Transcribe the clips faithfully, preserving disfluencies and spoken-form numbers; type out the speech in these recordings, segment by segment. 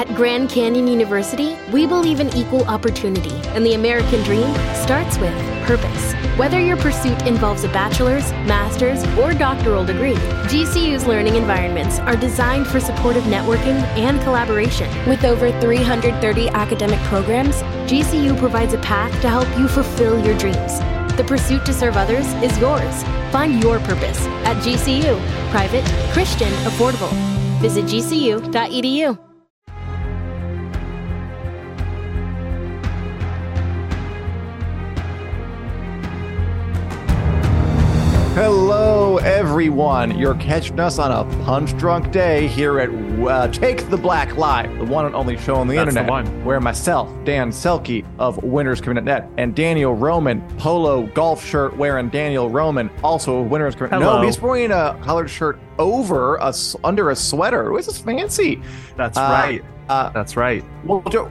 At Grand Canyon University, we believe in equal opportunity, and the American dream starts with purpose. Whether your pursuit involves a bachelor's, master's, or doctoral degree, G C U's learning environments are designed for supportive networking and collaboration. With over three hundred thirty academic programs, G C U provides a path to help you fulfill your dreams. The pursuit to serve others is yours. Find your purpose at G C U. Private, Christian, affordable. Visit g c u dot e d u. Hello, everyone. You're catching us on a punch-drunk day here at uh, Take the Black Live, the one and only show on the That's internet, the one. where myself, Dan Selke of Winners Community dot net, and Daniel Roman, polo golf shirt wearing Daniel Roman, also of Winners Community dot net. No, he's wearing a collared shirt over a under a sweater. This is fancy. That's uh, right. Uh, That's right. Well, do,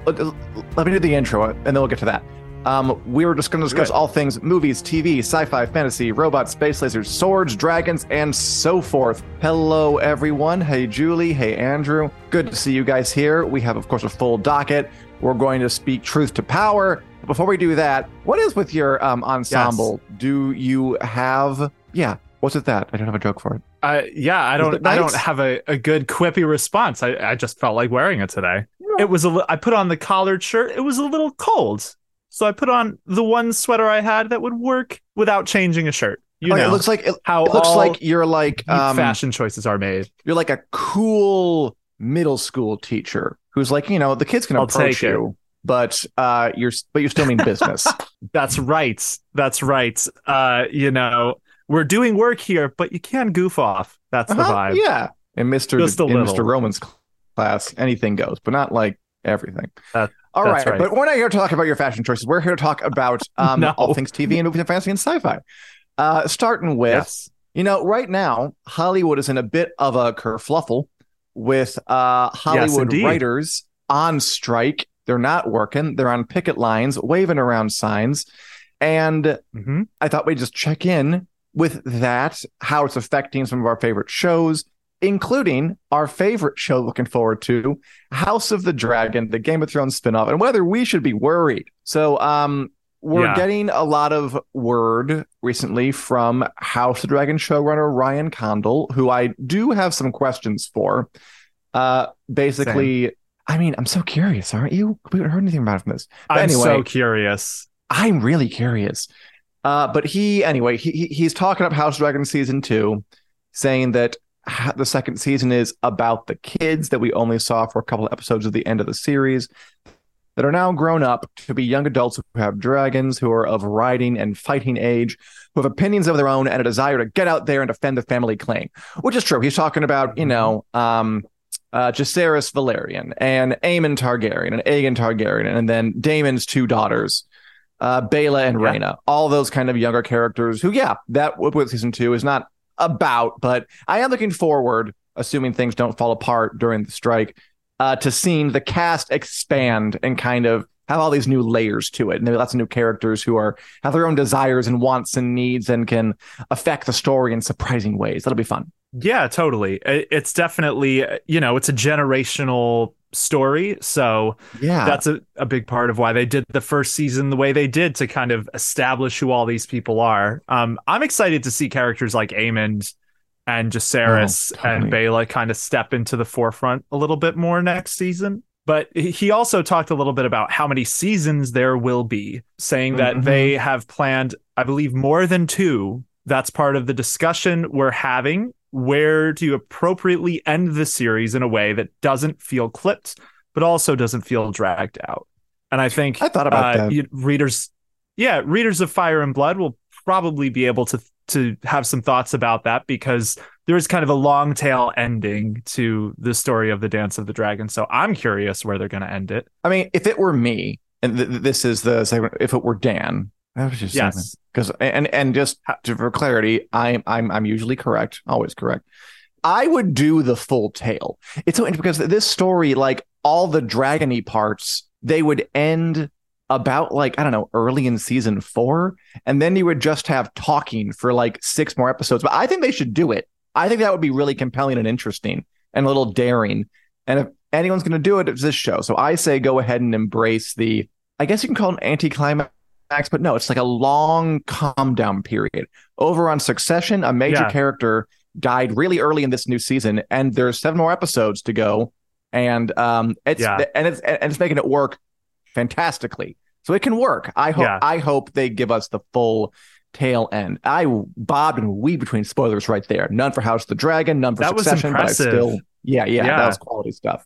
let me do the intro, and then we'll get to that. Um, we were just going to discuss all things movies, T V, sci-fi, fantasy, robots, space lasers, swords, dragons, and so forth. Hello, everyone. Hey, Julie. Hey, Andrew. Good to see you guys here. We have, of course, a full docket. We're going to speak truth to power. Before we do that, what is with your um, ensemble? Yes. Do you have... Yeah, what's with that? I don't have a joke for it. Uh, yeah, I don't. I don't have a, a good quippy response. I, I just felt like wearing it today. Yeah. It was a. Li- I put on the collared shirt. It was a little cold. So I put on the one sweater I had that would work without changing a shirt. You okay, know, it looks like it, how it looks all like you're like um, fashion choices are made. You're like a cool middle school teacher who's like, you know, the kids can I'll approach take you, it. but uh, you're but you still mean business. That's right. That's right. Uh, you know, we're doing work here, but you can goof off. That's the uh-huh, vibe. Yeah. And Mister Just a in little. Mister Roman's class, anything goes, but not like everything. That, all right, right, but we're not here to talk about your fashion choices. We're here to talk about um, no. all things T V and movies and fantasy and sci-fi. Uh, starting with, yes. you know, right now, Hollywood is in a bit of a kerfluffle with uh, Hollywood yes, writers on strike. They're not working. They're on picket lines, waving around signs. And mm-hmm. I thought we'd just check in with that, how it's affecting some of our favorite shows, including our favorite show looking forward to, House of the Dragon, the Game of Thrones spinoff, and whether we should be worried. So um, we're yeah. getting a lot of word recently from House of the Dragon showrunner Ryan Condal, who I do have some questions for. Uh, basically, Same. I mean, I'm so curious, aren't you? We haven't heard anything about it from this. But I'm anyway, so curious. I'm really curious. Uh, but he, anyway, he, he he's talking up House of Dragon season two, saying that the second season is about the kids that we only saw for a couple of episodes at the end of the series that are now grown up to be young adults who have dragons, who are of riding and fighting age, who have opinions of their own and a desire to get out there and defend the family claim, which is true. He's talking about, you know, um, uh, Jacaerys Valerian and Aemon Targaryen and Aegon Targaryen, and then Daemon's two daughters, uh, Baela and yeah. Rhaena, all those kind of younger characters who, yeah, that what season two is not about, but I am looking forward, assuming things don't fall apart during the strike, uh, to seeing the cast expand and kind of have all these new layers to it. And there are lots of new characters who are have their own desires and wants and needs and can affect the story in surprising ways. That'll be fun. Yeah, totally. It's definitely, you know, it's a generational story. So yeah, that's a, a big part of why they did the first season the way they did, to kind of establish who all these people are. Um, I'm excited to see characters like Aemond and Jacaerys oh, totally. and Baela kind of step into the forefront a little bit more next season. But he also talked a little bit about how many seasons there will be, saying that mm-hmm. they have planned, I believe, more than two. That's part of the discussion we're having. Where do you appropriately end the series in a way that doesn't feel clipped, but also doesn't feel dragged out? And I think I thought about uh, that. You, readers, yeah, readers of Fire and Blood will probably be able to to have some thoughts about that, because there is kind of a long tail ending to the story of the Dance of the Dragon. So I'm curious where they're going to end it. I mean, if it were me, and th- this is the segment, if it were Dan. That was just yes, because and and just to, for clarity, I'm I'm I'm usually correct, always correct. I would do the full tale. It's so interesting because this story, like all the dragony parts, they would end about like I don't know, early in season four, and then you would just have talking for like six more episodes. But I think they should do it. I think that would be really compelling and interesting and a little daring. And if anyone's going to do it, it's this show. So I say go ahead and embrace the, I guess you can call it an anticlimax, but no, it's like a long calm down period. Over on Succession, a major Yeah. character died really early in this new season, and there's seven more episodes to go, and um, it's Yeah. and it's and it's making it work fantastically. So it can work. I hope Yeah. I hope they give us the full tail end. I bobbed and weaved between spoilers right there. None for House of the Dragon, none for That was Succession, but I impressive. still yeah, yeah, Yeah. that was quality stuff.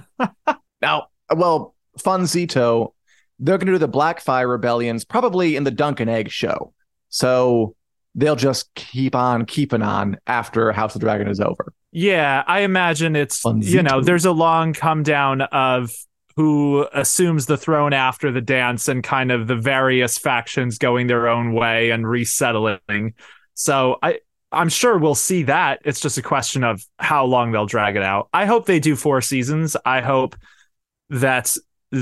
Now, well, Funzito, they're going to do the Blackfire rebellions probably in the Dunk and Egg show. So they'll just keep on keeping on after House of the Dragon is over. Yeah, I imagine it's, Funzito. you know, there's a long come down of who assumes the throne after the dance and kind of the various factions going their own way and resettling. So I, I'm sure we'll see that. It's just a question of how long they'll drag it out. I hope they do four seasons. I hope that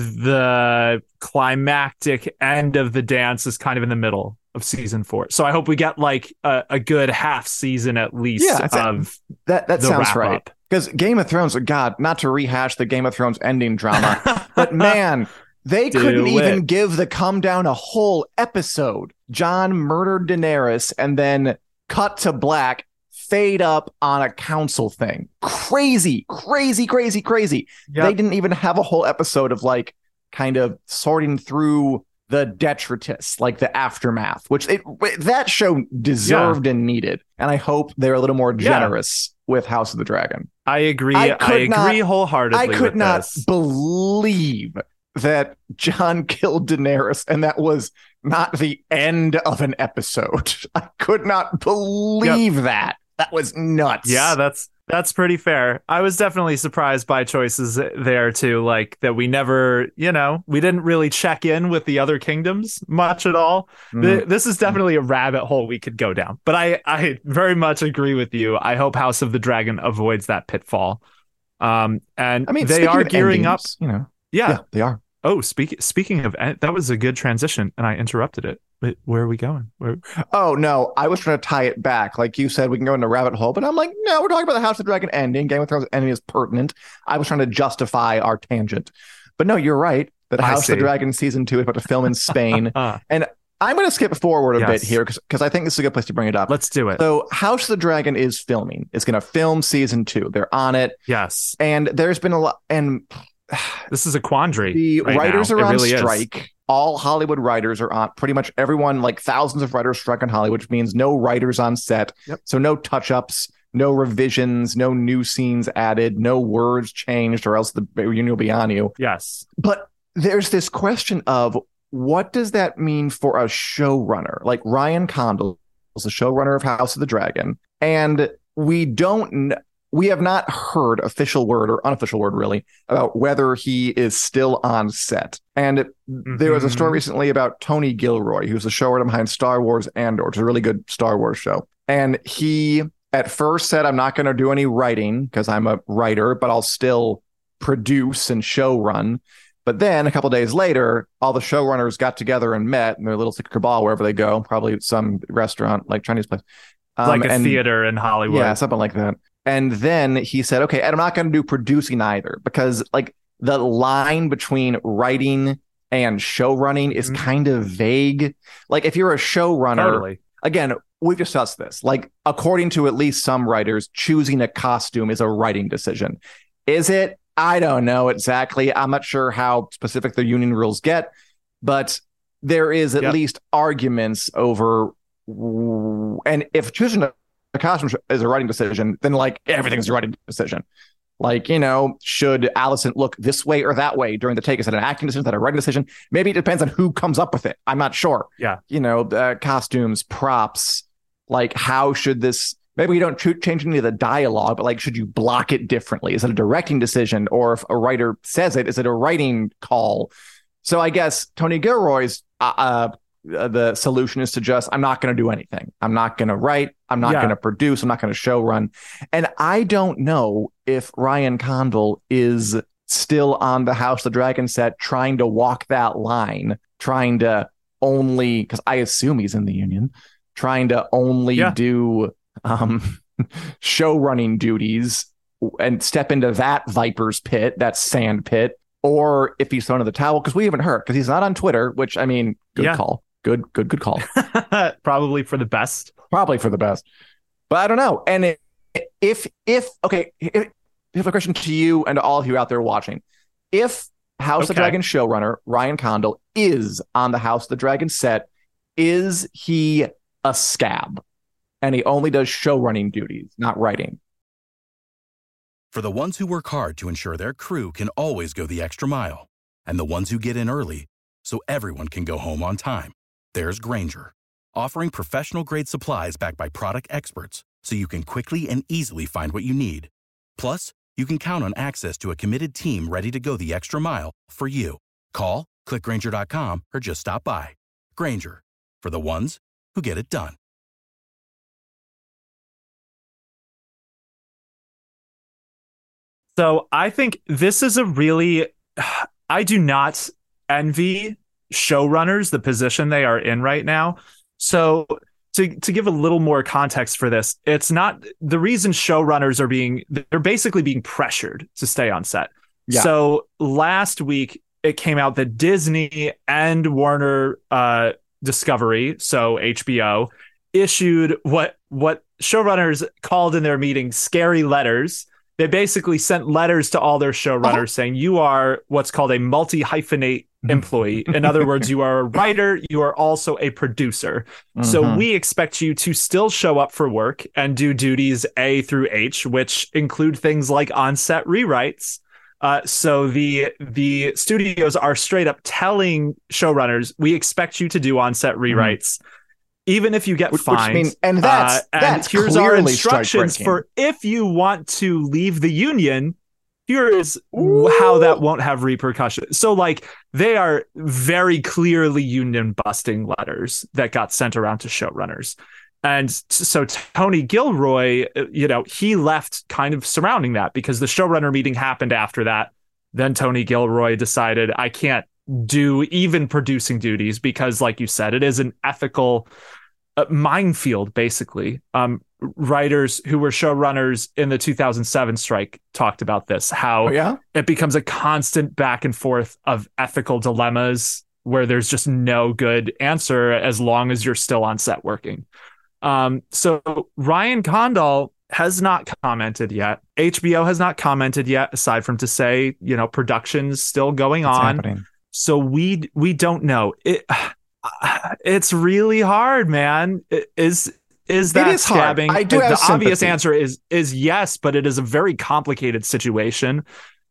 the climactic end of the dance is kind of in the middle of season four. So I hope we get like a, a good half season at least Yeah, it's a- of That that the sounds wrap right. up. Because Game of Thrones, God, not to rehash the Game of Thrones ending drama, but man, they Do couldn't even it. give the come down a whole episode. Jon murdered Daenerys and then cut to black, fade up on a council thing. Crazy, crazy, crazy, crazy. Yep. They didn't even have a whole episode of like kind of sorting through the detritus, like the aftermath, which it, that show deserved and needed. And I hope they're a little more Yeah. generous with House of the Dragon. I agree. I I, could agree not- wholeheartedly. I could with not this. believe that Jon killed Daenerys and that was not the end of an episode. I could not believe that. That was nuts. Yeah, that's that's pretty fair. I was definitely surprised by choices there too, like that we never, you know, we didn't really check in with the other kingdoms much at all. Mm. Th- This is definitely a rabbit hole we could go down. But I I very much agree with you. I hope House of the Dragon avoids that pitfall. Um, and I mean, they speaking are of gearing endings, up. You know, Yeah. yeah, they are. Oh, speak, speaking of, that was a good transition, and I interrupted it. Wait, where are we going? Where? Oh, no, I was trying to tie it back. Like you said, we can go into rabbit hole, but I'm like, no, we're talking about the House of the Dragon ending. Game of Thrones ending is pertinent. I was trying to justify our tangent. But no, you're right. That I House of see. the Dragon season two is about to film in Spain. Uh, I'm going to skip forward a Yes. bit here because I think this is a good place to bring it up. let's do it. So House of the Dragon is filming. It's going to film season two. They're on it. Yes, And there's been a lot. And this is a quandary. the right writers now. are It on really is. strike. All Hollywood writers are on. Pretty much everyone, like thousands of writers strike on Hollywood, which means no writers on set. Yep. So no touch-ups, no revisions, no new scenes added, no words changed, or else the union will be on you. Yes. But there's this question of what does that mean for a showrunner? Like Ryan Condal is the showrunner of House of the Dragon, and we don't kn- we have not heard official word or unofficial word really about whether he is still on set. And there was a story Mhm. recently about Tony Gilroy, who's the showrunner behind Star Wars Andor, which is a really good Star Wars show. And he at first said, I'm not going to do any writing because I'm a writer, but I'll still produce and show run. But then a couple of days later, all the showrunners got together and met in their little secret cabal wherever they go, probably some restaurant, like Chinese place. Um, like a and- theater in Hollywood. Yeah, something like that. And then he said, okay, and I'm not going to do producing either because like the line between writing and show running is Mhm. kind of vague. Like if you're a showrunner, Totally. again, we've discussed this. Like according to at least some writers, choosing a costume is a writing decision. Is it? I don't know exactly. I'm not sure how specific the union rules get, but there is at Yep. least arguments over. And if choosing a, a costume is a writing decision, then like everything's a writing decision. Like, you know, should Allison look this way or that way during the take? Is that an acting decision? Is that a writing decision? Maybe it depends on who comes up with it. I'm not sure. Yeah. You know, uh, costumes, props, like how should this, maybe we don't ch- change any of the dialogue, but like, should you block it differently? Is it a directing decision? Or if a writer says it, is it a writing call? So I guess Tony Gilroy's, uh, uh the solution is to just, I'm not going to do anything. I'm not going to write. I'm not Yeah. going to produce. I'm not going to show run. And I don't know if Ryan Condal is still on the House of the Dragon set trying to walk that line, trying to only, because I assume he's in the union, trying to only Yeah. do um, show running duties and step into that viper's pit, that sand pit, or if he's thrown in the towel, because we haven't heard, because he's not on Twitter, which, I mean, good yeah. call. Good, good, good call. Probably for the best. Probably for the best. But I don't know. And it, if, if, okay, if, if a question to you and to all of you out there watching, if House okay. of the Dragon showrunner Ryan Condal is on the House of the Dragon set, is he a scab? And he only does show running duties, not writing. For the ones who work hard to ensure their crew can always go the extra mile, and the ones who get in early so everyone can go home on time, there's Grainger, offering professional-grade supplies backed by product experts so you can quickly and easily find what you need. Plus, you can count on access to a committed team ready to go the extra mile for you. Call, click Grainger dot com, or just stop by. Grainger, for the ones who get it done. So I think this is a really, I do not envy showrunners, the position they are in right now. So to, to give a little more context for this, it's not the reason showrunners are being, they're basically being pressured to stay on set. Yeah. So last week it came out that Disney and Warner uh, Discovery, so H B O, issued what, what showrunners called in their meeting scary letters. They basically sent letters to all their showrunners oh. saying, you are what's called a multi-hyphenate employee. In other words, you are a writer, you are also a producer. Mm-hmm. So we expect you to still show up for work and do duties A through H, which include things like on-set rewrites. Uh, so the the studios are straight up telling showrunners, we expect you to do on-set rewrites. Mm-hmm. Even if you get which, fined, which mean, and that's uh, and that's here's our instructions for if you want to leave the union. Here is Ooh. how that won't have repercussions. So, like, they are very clearly union busting letters that got sent around to showrunners, and so Tony Gilroy, you know, he left kind of surrounding that because the showrunner meeting happened after that. Then Tony Gilroy decided I can't do even producing duties because, like you said, it is an ethical uh, minefield, basically. Um, writers who were showrunners in the two thousand seven strike talked about this, how oh, yeah? it becomes a constant back and forth of ethical dilemmas where there's just no good answer as long as you're still on set working. Um, so Ryan Condal has not commented yet. H B O has not commented yet, aside from to say, you know, production's still going What's on. Happening? So we we don't know. It it's really hard, man. It is is that it is scabbing? Hard. I do the have the obvious sympathy. answer is is yes, but it is a very complicated situation.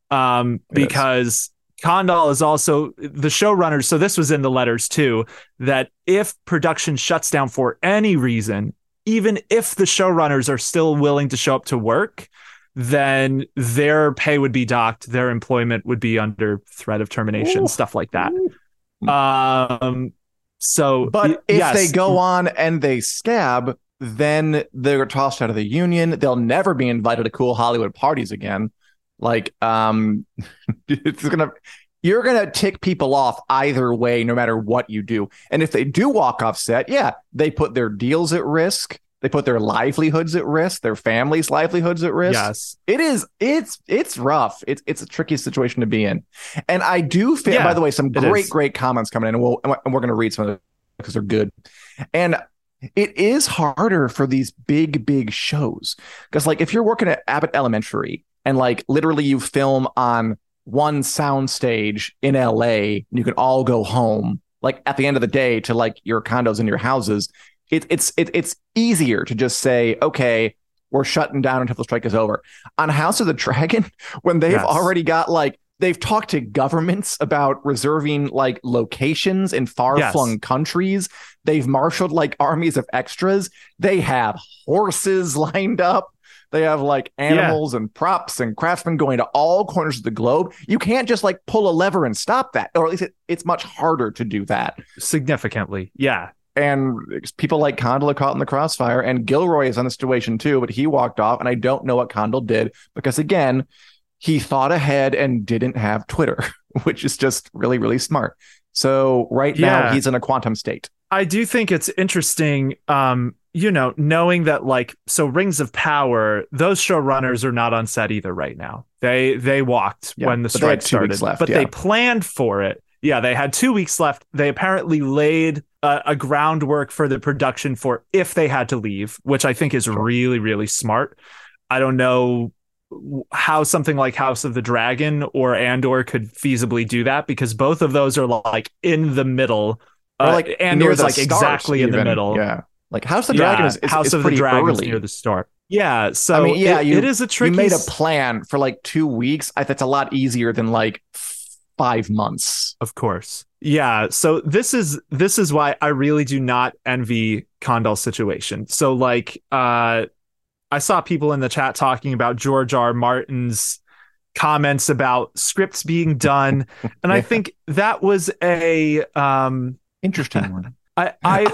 Um, it because is. Condal is also the showrunner. So this was in the letters too, that if production shuts down for any reason, even if the showrunners are still willing to show up to work, then their pay would be docked, their employment would be under threat of termination, Ooh. stuff like that. Ooh. Um, so, but if yes. they go on and they scab, then they're tossed out of the union. They'll never be invited to cool Hollywood parties again. Like, um, it's gonna, you're gonna tick people off either way, no matter what you do. And if they do walk off set, yeah, they put their deals at risk. They put their livelihoods at risk, their families' livelihoods at risk. Yes, it is. It's it's rough. It's it's a tricky situation to be in. And I do feel. Yeah, by the way, some great is. great comments coming in, and we'll and we're going to read some of them because they're good. And it is harder for these big big shows because, like, if you're working at Abbott Elementary and like literally you film on one sound stage in L A, and you can all go home like at the end of the day to like your condos and your houses. It, it's it, it's easier to just say, okay, we're shutting down until the strike is over. On House of the Dragon, when they've yes. already got like, they've talked to governments about reserving like locations in far-flung yes. countries. They've marshaled like armies of extras. They have horses lined up. They have like animals yeah. and props and craftsmen going to all corners of the globe. You can't just like pull a lever and stop that, or at least it, it's much harder to do that. Significantly, yeah. And people like Condal are caught in the crossfire, and Gilroy is on the situation too, but he walked off, and I don't know what Condal did because, again, he thought ahead and didn't have Twitter, which is just really, really smart. So right yeah. now he's in a quantum state. I do think it's interesting. Um, you know, knowing that like, so Rings of Power, those showrunners are not on set either right now. They they walked yeah, when the strike started, left, but yeah. they planned for it. Yeah, they had two weeks left. They apparently laid a, a groundwork for the production for if they had to leave, which I think is sure. really, really smart. I don't know how something like House of the Dragon or Andor could feasibly do that, because both of those are like in the middle. Or uh, like Andor's like exactly even. in the middle. Yeah. Like House of the Dragon yeah, is, is, House is of pretty the Dragon early. near the start. Yeah, so I mean, yeah, it, you, it is a tricky. You made a plan for like two weeks. I, that's a lot easier than like five months. Of course. Yeah. So this is this is why I really do not envy Condal's situation. So like, uh, I saw people in the chat talking about George R. R. Martin's comments about scripts being done, and yeah. I think that was a um, interesting one. I,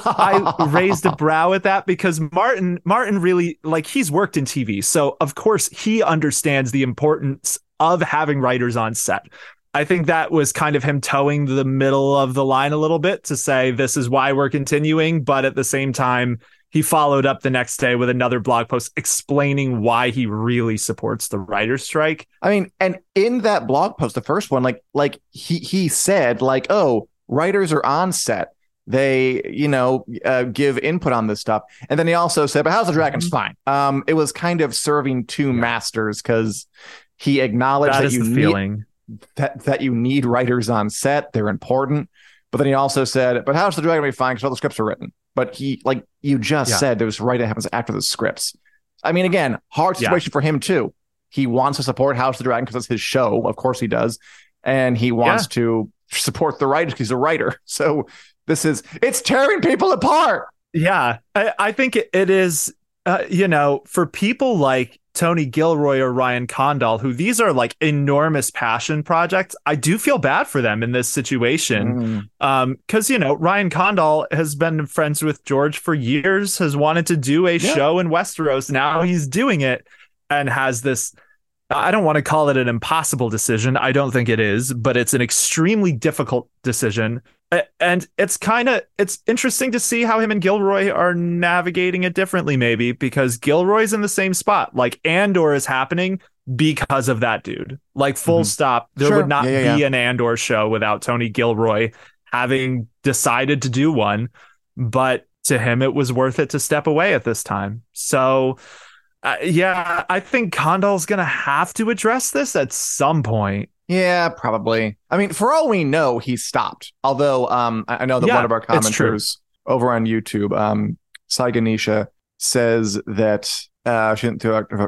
I I raised a brow at that, because Martin Martin really, like, he's worked in T V, so of course he understands the importance of having writers on set. I think that was kind of him towing the middle of the line a little bit to say this is why we're continuing, but at the same time he followed up the next day with another blog post explaining why he really supports the writer's strike. I mean, and in that blog post, the first one, like like he he said like, oh, writers are on set. They, you know, uh, give input on this stuff. And then he also said, but House of the Dragon's fine. Um, it was kind of serving two yeah. masters, because he acknowledged that, that you need feeling. that that you need writers on set. They're important. But then he also said, but House of the Dragon will be fine because all the scripts are written. But he, like you just yeah. said, there's writing happens after the scripts. I mean, again, hard situation yeah. for him too. He wants to support House of the Dragon because it's his show. Of course he does. And he wants yeah. to support the writers because he's a writer. So this is, it's tearing people apart. Yeah, I, I think it, it is, uh, you know, for people like Tony Gilroy or Ryan Condal, who these are like enormous passion projects, I do feel bad for them in this situation. Mm. Um, because, you know, Ryan Condal has been friends with George for years, has wanted to do a yeah. show in Westeros. Now he's doing it and has this, I don't want to call it an impossible decision. I don't think it is, but it's an extremely difficult decision. And it's kind of, it's interesting to see how him and Gilroy are navigating it differently, maybe, because Gilroy's in the same spot. Like, Andor is happening because of that dude. Like, full mm-hmm. stop. There sure. would not yeah, yeah, be yeah. an Andor show without Tony Gilroy having decided to do one. But to him, it was worth it to step away at this time. So, uh, yeah, I think Condal's going to have to address this at some point. Yeah, probably. I mean, for all we know, he stopped. Although um, I know that yeah, one of our commenters over on YouTube, um, Sai Ganesha, says that uh, she didn't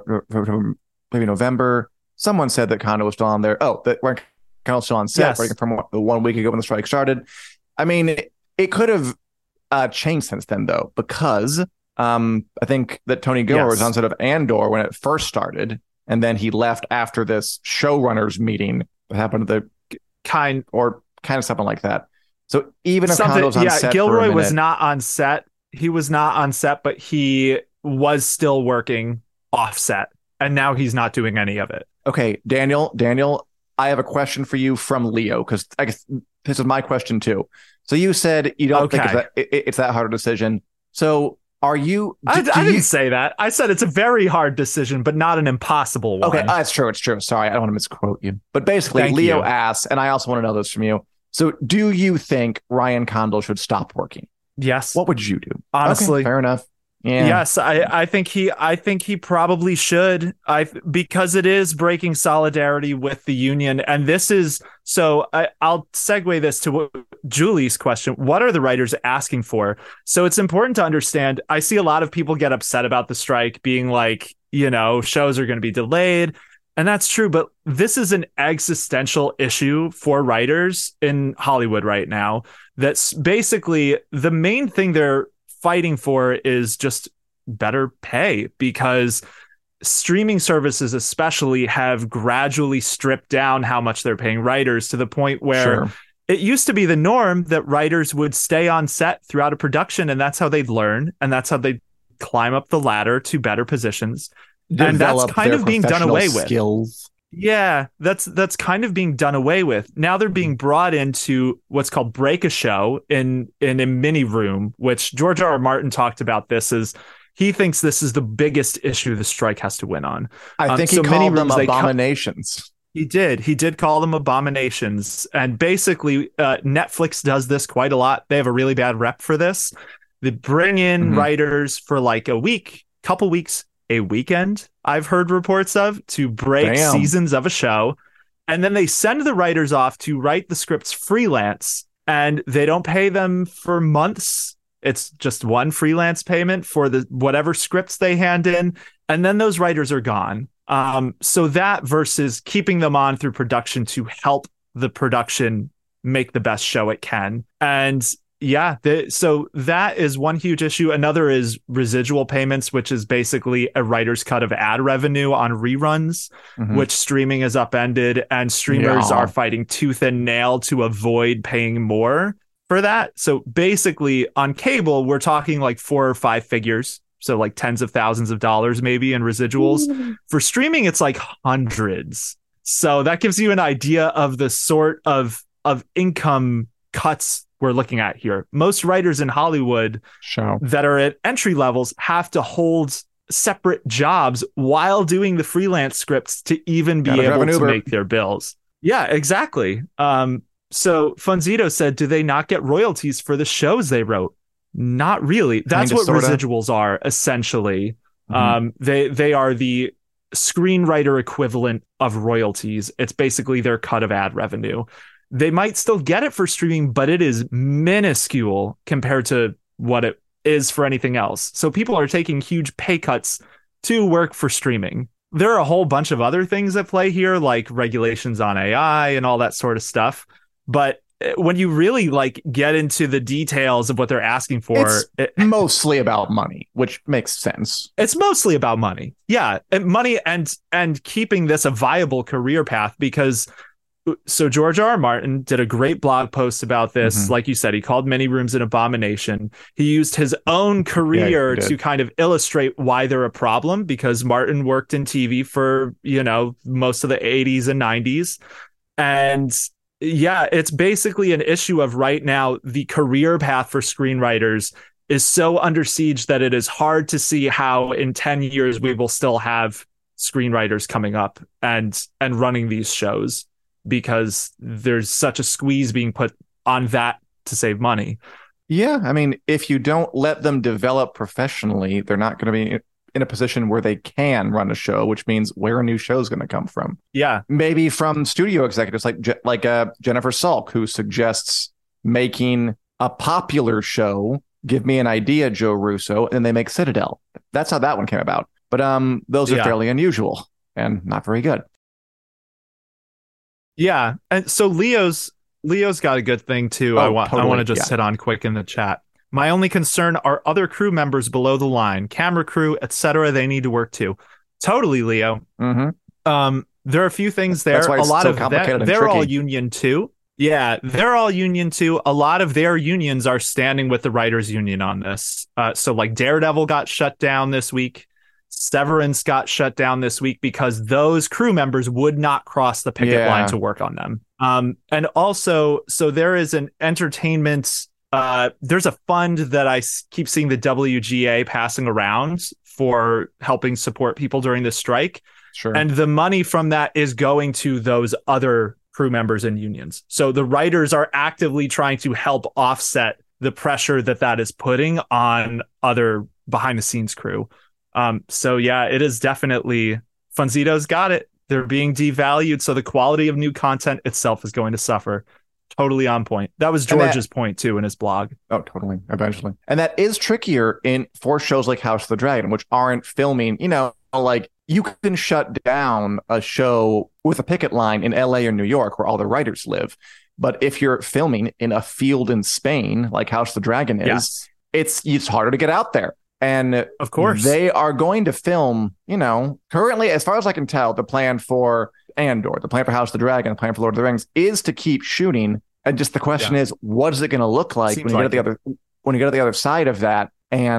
do maybe November. Someone said that Condal was still on there. Oh, that Condal was still on set yes. from one week ago when the strike started. I mean, it, it could have uh, changed since then, though, because um, I think that Tony Gilroy yes. was on set of Andor when it first started. And then he left after this showrunners meeting that happened at the kind or kind of something like that. So even if something, Condal's on yeah, set, Gilroy for a minute, was not on set. He was not on set, but he was still working offset, and now he's not doing any of it. Okay, Daniel, Daniel, I have a question for you from Leo, because I guess this is my question too. So you said you don't okay. think it's that, it, it's that hard a decision. So. Are you? Do, I, do I didn't you, say that. I said it's a very hard decision, but not an impossible one. Okay, uh, it's true. It's true. Sorry, I don't want to misquote you. But basically, Thank Leo you. asks, and I also want to know this from you. So, do you think Ryan Condal should stop working? Yes. What would you do? Honestly, okay, fair enough. Yeah. Yes, I, I think he I think he probably should. I because it is breaking solidarity with the union, and this is so. I, I'll segue this to what, Julie's question. What are the writers asking for? So it's important to understand. I see a lot of people get upset about the strike, being like, you know, shows are going to be delayed, and that's true. But this is an existential issue for writers in Hollywood right now. That's basically the main thing they're fighting for is just better pay, because streaming services especially have gradually stripped down how much they're paying writers, to the point where sure. it used to be the norm that writers would stay on set throughout a production, and that's how they'd learn, and that's how they'd climb up the ladder to better positions. Develop and that's kind of being done away with. Skills. Yeah, that's that's kind of being done away with. Now they're being brought into what's called break a show in in a mini room, which George R. R. Martin talked about this as he thinks this is the biggest issue the strike has to win on. I Um, think so he mini called them rooms, they co- abominations. He did. He did call them abominations. And basically, uh, Netflix does this quite a lot. They have a really bad rep for this. They bring in Mhm. writers for like a week, couple weeks, a weekend, I've heard reports of, to break Damn. seasons of a show. And then they send the writers off to write the scripts freelance, and they don't pay them for months. It's just one freelance payment for the whatever scripts they hand in. And then those writers are gone. Um, so that versus keeping them on through production to help the production make the best show it can. And yeah, the, so that is one huge issue. Another is residual payments, which is basically a writer's cut of ad revenue on reruns, Mhm. which streaming has upended, and streamers Yeah. are fighting tooth and nail to avoid paying more for that. So basically on cable, we're talking like four or five figures. So like tens of thousands of dollars maybe in residuals. For streaming, it's like hundreds. So that gives you an idea of the sort of, of income cuts we're looking at here. Most writers in Hollywood Show. that are at entry levels have to hold separate jobs while doing the freelance scripts to even be Gotta drive able an to Uber. make their bills. Yeah, exactly. Um, so Funzito said, do they not get royalties for the shows they wrote? Not really. That's Kinda, what sorta. residuals are, essentially. Mhm. Um, they they are the screenwriter equivalent of royalties. It's basically their cut of ad revenue. They might still get it for streaming, but it is minuscule compared to what it is for anything else. So people are taking huge pay cuts to work for streaming. There are a whole bunch of other things at play here, like regulations on A I and all that sort of stuff. But when you really like get into the details of what they're asking for, It's it, mostly about money, which makes sense. it's mostly about money. Yeah, and money and and keeping this a viable career path, because so George R. R. Martin did a great blog post about this. Mhm. Like you said, he called many rooms an abomination. He used his own career Yeah, he to did. kind of illustrate why they're a problem, because Martin worked in T V for, you know, most of the eighties and nineties. And yeah, it's basically an issue of right now, the career path for screenwriters is so under siege that it is hard to see how in ten years we will still have screenwriters coming up and and running these shows, because there's such a squeeze being put on that to save money. Yeah, I mean, if you don't let them develop professionally, they're not going to be in a position where they can run a show, which means where a new show is going to come from. Yeah. Maybe from studio executives like Je- like uh, Jennifer Salk, who suggests making a popular show. Give me an idea, Joe Russo, and they make Citadel. That's how that one came about. But um, those are Yeah. fairly unusual and not very good. Yeah. And so Leo's Leo's got a good thing too. Oh, I want I totally, want to just yeah. hit on quick in the chat. My only concern are other crew members below the line, camera crew, et cetera. They need to work too. Totally, Leo. Mm-hmm. Um, there are a few things there. That's why A it's lot so of complicated that, and they're all tricky. union too. Yeah, they're all union too. A lot of their unions are standing with the writers' union on this. Uh, so like Daredevil got shut down this week. Severance got shut down this week because those crew members would not cross the picket Yeah. line to work on them. Um, and also, so there is an entertainment. Uh, there's a fund that I s- keep seeing the W G A passing around for helping support people during the strike. Sure. And the money from that is going to those other crew members and unions. So the writers are actively trying to help offset the pressure that that is putting on other behind the scenes crew. Um, so yeah, it is definitely Funzito's got it. They're being devalued. So the quality of new content itself is going to suffer. Totally on point. That was And that- George's point too in his blog. Oh, totally. Eventually. And that is trickier in for shows like House of the Dragon, which aren't filming, you know, like you can shut down a show with a picket line in L A or New York where all the writers live. But if you're filming in a field in Spain, like House of the Dragon is, Yes, it's it's harder to get out there. And of course. they are going to film, you know, currently, as far as I can tell, the plan for Andor, the plan for House of the Dragon, the plan for Lord of the Rings is to keep shooting. And just the question Yeah. is, what is it going to look like Seems when you like get to the other when you get to the other side of that? And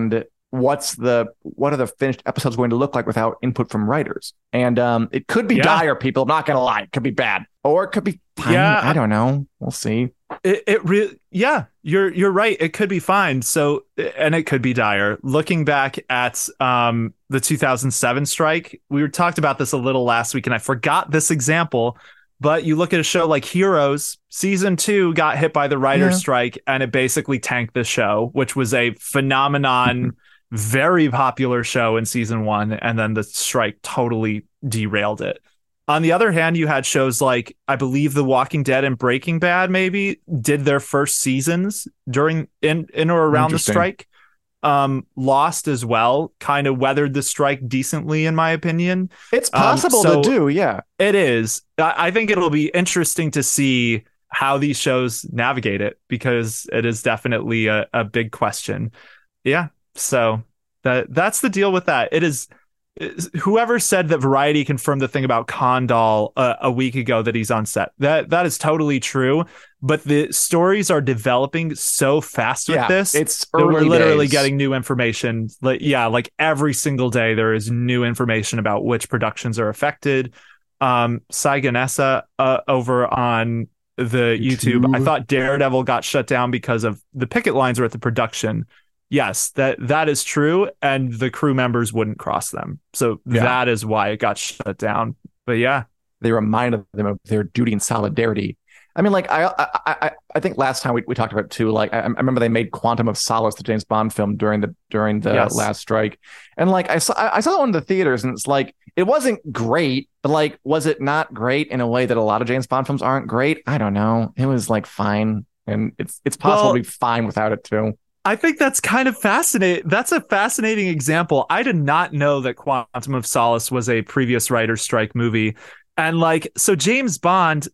what's the what are the finished episodes going to look like without input from writers? And um, it could be yeah. dire, people. I'm not gonna lie, it could be bad, or it could be fine. Yeah, I don't know. We'll see. It it really yeah, you're you're right. It could be fine. So and it could be dire. Looking back at um the two thousand seven strike, we were talked about this a little last week, and I forgot this example. But you look at a show like Heroes, season two got hit by the writer's yeah. strike, and it basically tanked the show, which was a phenomenon. Very popular show in season one, and then the strike totally derailed it. On the other hand, you had shows like, I believe The Walking Dead and Breaking Bad maybe did their first seasons during in, in or around the strike. Um, Lost as well kind of weathered the strike decently, in my opinion. It's possible um, so to do, yeah. It is. I, I think it'll be interesting to see how these shows navigate it, because it is definitely a, a big question. Yeah. So that that's the deal with that. It is, is whoever said that Variety confirmed the thing about Condal uh, a week ago that he's on set. That that is totally true. But the stories are developing so fast with yeah, this. It's that we're literally days. getting new information. Like yeah, like every single day there is new information about which productions are affected. Um, Sai Ganesa uh, over on the YouTube. YouTube. I thought Daredevil got shut down because of the picket lines were at the production. Yes, that that is true, and the crew members wouldn't cross them. So yeah. that is why it got shut down. But yeah, they reminded them of their duty and solidarity. I mean, like I I I, I think last time we, we talked about it too. Like I, I remember they made Quantum of Solace, the James Bond film, during the during the yes. last strike, and like I saw I saw it in the theaters, and it's like it wasn't great, but like was it not great in a way that a lot of James Bond films aren't great? I don't know. It was like fine, and it's it's possible well, to be fine without it too. I think that's kind of fascinating. That's a fascinating example. I did not know that Quantum of Solace was a previous writer's strike movie. And like, so James Bond,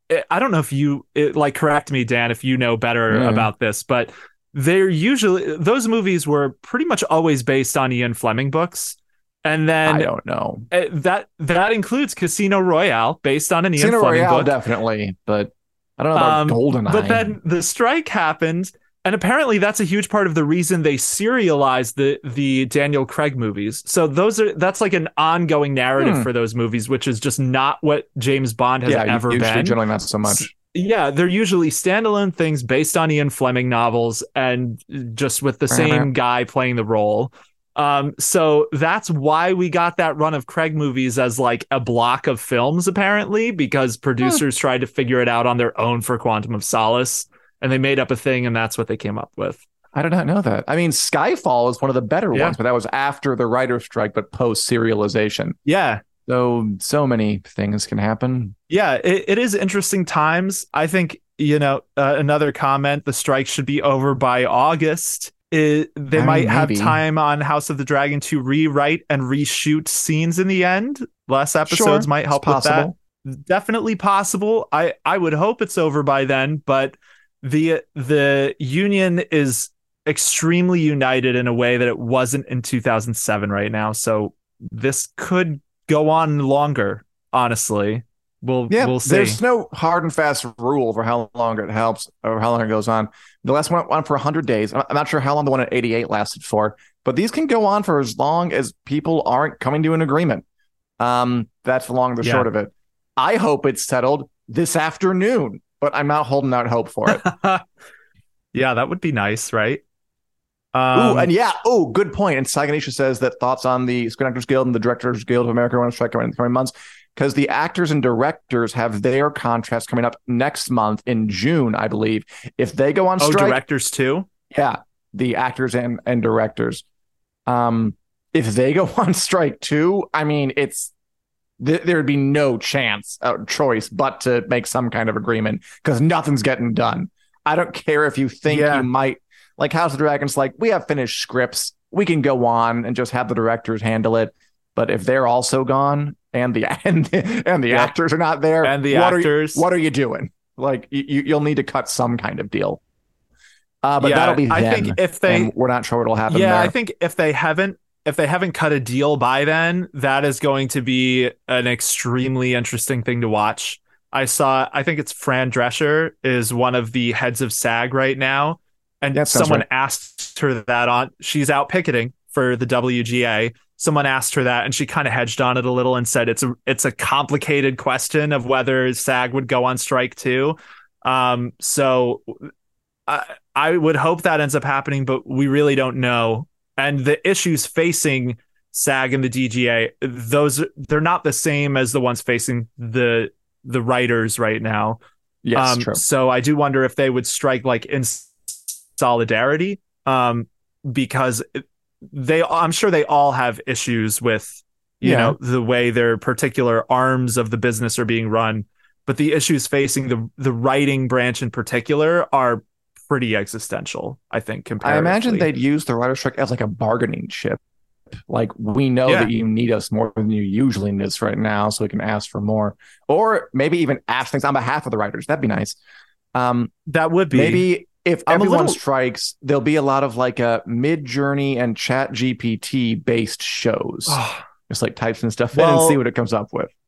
I don't know if you like correct me, Dan, if you know better mm. about this, but they're usually, those movies were pretty much always based on Ian Fleming books. And then I don't know that that includes Casino Royale, based on an Ian Casino Fleming Royale, book. Definitely, but I don't know about um, GoldenEye. But then the strike happened. And apparently that's a huge part of the reason they serialized the the Daniel Craig movies. So those are that's like an ongoing narrative hmm. for those movies, which is just not what James Bond has yeah, ever usually, been. Generally not so much. Yeah, they're usually standalone things based on Ian Fleming novels and just with the same guy playing the role. Um, so that's why we got that run of Craig movies as like a block of films, apparently, because producers hmm. tried to figure it out on their own for Quantum of Solace. And they made up a thing, and that's what they came up with. I did not know that. I mean, Skyfall is one of the better yeah. ones, but that was after the writer's strike, but post serialization. Yeah. So, so many things can happen. Yeah, it, it is interesting times. I think, you know, uh, another comment, the strike should be over by August. It, they I might mean, have time on House of the Dragon to rewrite and reshoot scenes in the end. Less episodes sure, might help with that. Definitely possible. I, I would hope it's over by then, but the the union is extremely united in a way that it wasn't in two thousand seven right now. So this could go on longer, honestly. We'll, yeah, we'll see. There's no hard and fast rule for how long it helps or how long it goes on. The last one went on for one hundred days. I'm not sure how long the one at eighty-eight lasted for, but these can go on for as long as people aren't coming to an agreement. Um, that's the long and the yeah. short of it. I hope it's settled this afternoon, but I'm not holding out hope for it. Yeah, that would be nice, right? Um, Ooh, and yeah, oh, good point. And Sai Ganesha says that thoughts on the Screen Actors Guild and the Directors Guild of America are on strike in the coming months, because the actors and directors have their contracts coming up next month in June, I believe. If they go on oh, strike... Oh, directors too? Yeah, the actors and, and directors. Um, if they go on strike too, I mean, it's th- there would be no chance, uh, choice, but to make some kind of agreement, because nothing's getting done. I don't care if you think yeah. you might... Like House of Dragons, like, we have finished scripts. We can go on and just have the directors handle it. But if they're also gone and the and the, and the yeah. actors are not there, and the what actors, are you, what are you doing? Like, you, you'll need to cut some kind of deal. Uh, but yeah, that'll be then. I think if they, we're not sure what'll happen. Yeah, there. I think if they haven't, if they haven't cut a deal by then, that is going to be an extremely interesting thing to watch. I saw, I think it's Fran Drescher is one of the heads of SAG right now. And someone right. asked her that on, she's out picketing for the W G A. Someone asked her that, and she kind of hedged on it a little and said it's a it's a complicated question of whether SAG would go on strike too. Um, so I I would hope that ends up happening, but we really don't know. And the issues facing SAG and the D G A, those they're not the same as the ones facing the the writers right now. Yes, um, true. So I do wonder if they would strike like in solidarity, um, because they, I'm sure they all have issues with, you Yeah. know, the way their particular arms of the business are being run. But the issues facing the the writing branch in particular are pretty existential, I think. Comparatively, I imagine they'd use the writer's strike as like a bargaining chip. Like, we know Yeah. that you need us more than you usually need us right now, so we can ask for more, or maybe even ask things on behalf of the writers. That'd be nice. Um, that would be maybe if I'm a everyone little- strikes, there'll be a lot of like a Mid-Journey and Chat G P T based shows. Just like type some stuff in Well- and see what it comes up with.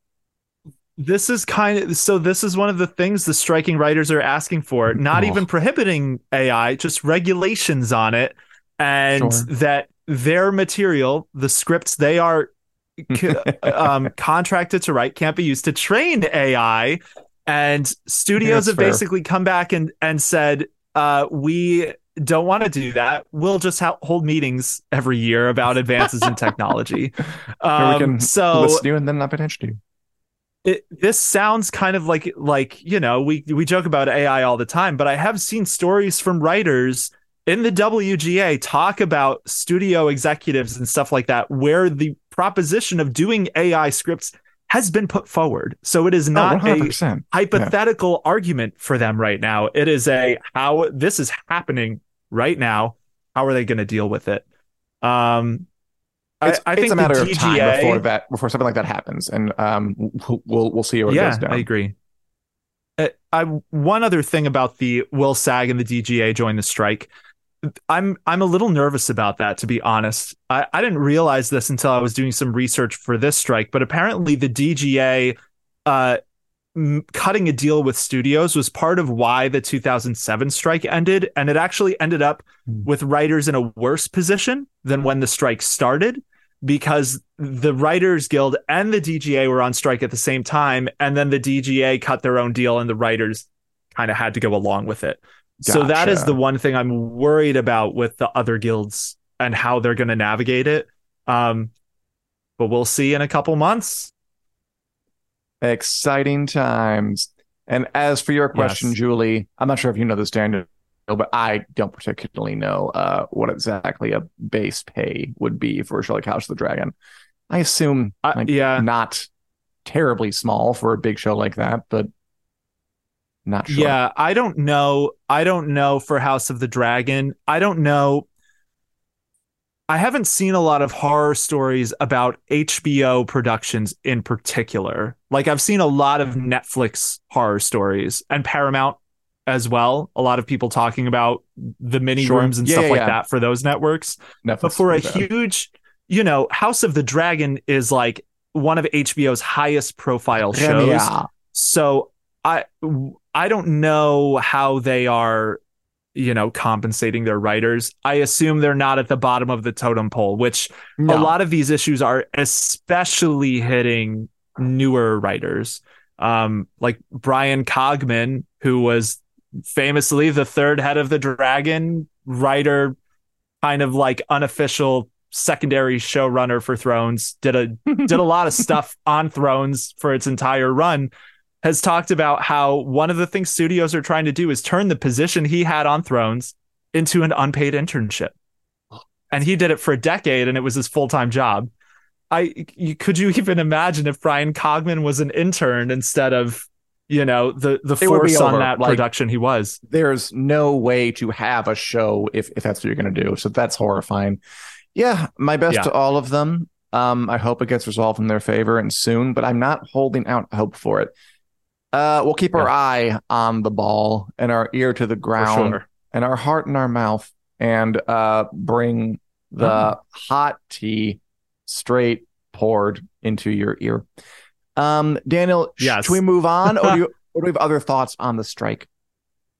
This is kind of so this is one of the things the striking writers are asking for, not Oh. even prohibiting A I, just regulations on it, and Sure. that their material, the scripts they are c- um, contracted to write, can't be used to train A I. And studios That's have fair. basically come back and, and said, uh, we don't want to do that. We'll just ha- hold meetings every year about advances in technology. Or we Um, can so listen to you and then not pay attention to you. it, this sounds kind of like like you know we we joke about A I all the time, but I have seen stories from writers in the W G A talk about studio executives and stuff like that, where the proposition of doing A I scripts has been put forward. So it is Oh, not one hundred a percent. hypothetical argument for them right now. It is a how this is happening right now. How are they going to deal with it? Um, It's, I, I it's think a matter the of D G A, time before that, before something like that happens, and um, we'll we'll, we'll see how it yeah, goes down. I agree. Uh, I one other thing about the will SAG and the D G A join the strike. I'm I'm a little nervous about that, to be honest. I, I didn't realize this until I was doing some research for this strike, but apparently the D G A uh, m- cutting a deal with studios was part of why the two thousand seven strike ended, and it actually ended up Hmm. with writers in a worse position than when the strike started, because the Writers Guild and the D G A were on strike at the same time, and then the D G A cut their own deal and the writers kind of had to go along with it. So that is Gotcha. the one thing I'm worried about with the other guilds and how they're going to navigate it. Um, but we'll see in a couple months. Exciting times. And as for your question, Yes. Julie, I'm not sure if you know this, Daniel, but I don't particularly know uh, what exactly a base pay would be for a show like House of the Dragon. I assume Uh, like, yeah. not terribly small for a big show like that, but not sure. Yeah, I don't know. I don't know for House of the Dragon. I don't know. I haven't seen a lot of horror stories about H B O productions in particular. Like, I've seen a lot of Netflix horror stories and Paramount as well. A lot of people talking about the mini Sure. rooms and Yeah, stuff yeah, like yeah. that for those networks. Netflix But for a is pretty bad. huge, you know, House of the Dragon is like one of H B O's highest profile shows. Yeah. So I I don't know how they are, you know, compensating their writers. I assume they're not at the bottom of the totem pole, which No. a lot of these issues are especially hitting newer writers. Um, like Brian Cogman, who was famously the third head of the Dragon writer, kind of like unofficial secondary showrunner for Thrones, did a did a lot of stuff on Thrones for its entire run, has talked about how one of the things studios are trying to do is turn the position he had on Thrones into an unpaid internship. And he did it for a decade, and it was his full-time job. I you, could you even imagine if Brian Cogman was an intern instead of, you know, the the It would be force on over. that Like, production he was? There's no way to have a show if, if that's what you're going to do. So that's horrifying. Yeah, my best Yeah. to all of them. Um, I hope it gets resolved in their favor and soon, but I'm not holding out hope for it. Uh, we'll keep our Yeah. eye on the ball and our ear to the For ground sure. and our heart in our mouth, and uh, bring the Oh. hot tea straight poured into your ear. Um, Daniel, sh- Yes. should we move on, or do, you, or do we have other thoughts on the strike?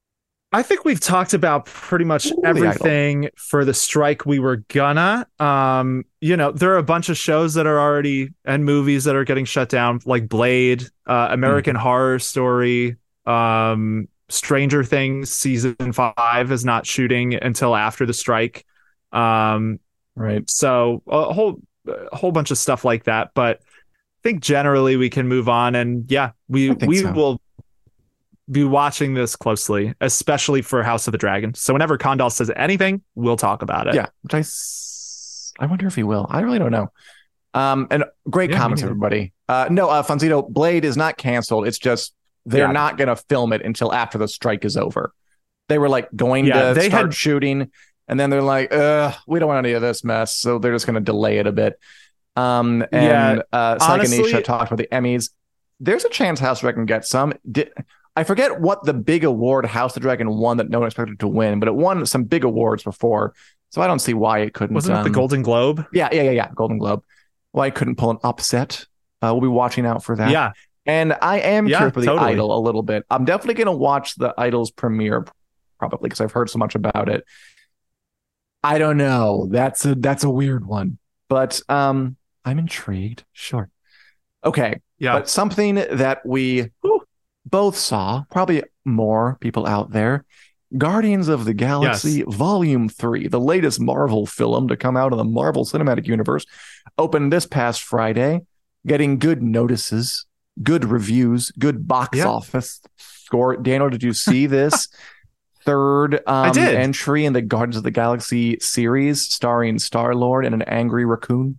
I think we've talked about pretty much Ooh, everything for the strike we were gonna. Um, you know, there are a bunch of shows that are already and movies that are getting shut down, like Blade, uh, American mm-hmm. Horror Story, um, Stranger Things season five is not shooting until after the strike. Um, right. So a whole a whole bunch of stuff like that. But I think generally we can move on, and yeah, we we so. will be watching this closely, especially for House of the Dragon. So whenever Condal says anything, we'll talk about it. Yeah, which I, I wonder if he will. I really don't know. Um, and great yeah, comments, everybody. Uh, no, uh, Fonzito, Blade is not canceled. It's just they're yeah. not going to film it until after the strike is over. They were like going yeah, to they start had... shooting, and then they're like, "Uh, we don't want any of this mess," so they're just going to delay it a bit. Um, and yeah, uh, Saganisha talked about the Emmys. There's a chance House of Dragon gets some. Did, I forget what the big award House of the Dragon won that no one expected to win, but it won some big awards before, so I don't see why it couldn't. Wasn't um, it the Golden Globe? Yeah, yeah, yeah, yeah, Golden Globe. Why it couldn't pull an upset? Uh, we'll be watching out for that. Yeah, and I am yeah, curious for the totally. Idol a little bit. I'm definitely going to watch the Idol's premiere probably because I've heard so much about it. I don't know. That's a that's a weird one, but um, I'm intrigued. Sure. Okay. Yeah. But something that we whew, both saw, probably more people out there, Guardians of the Galaxy yes. Volume three, the latest Marvel film to come out of the Marvel Cinematic Universe, opened this past Friday, getting good notices, good reviews, good box yeah. office score. Daniel, did you see this? Third um, I did. entry in the Guardians of the Galaxy series starring Star-Lord and an angry raccoon?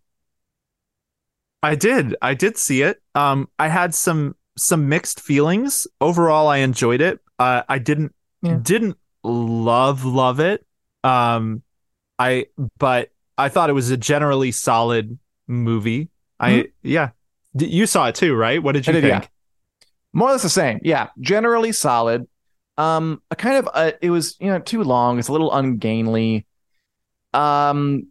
I did. I did see it. Um, I had some some mixed feelings. Overall, I enjoyed it. Uh, I didn't yeah. didn't love love it. Um, I but I thought it was a generally solid movie. Mm-hmm. I yeah. D- you saw it too, right? What did you did, think? Yeah. More or less the same. Yeah, generally solid. Um, a kind of uh, it was you know too long. It's a little ungainly. Um,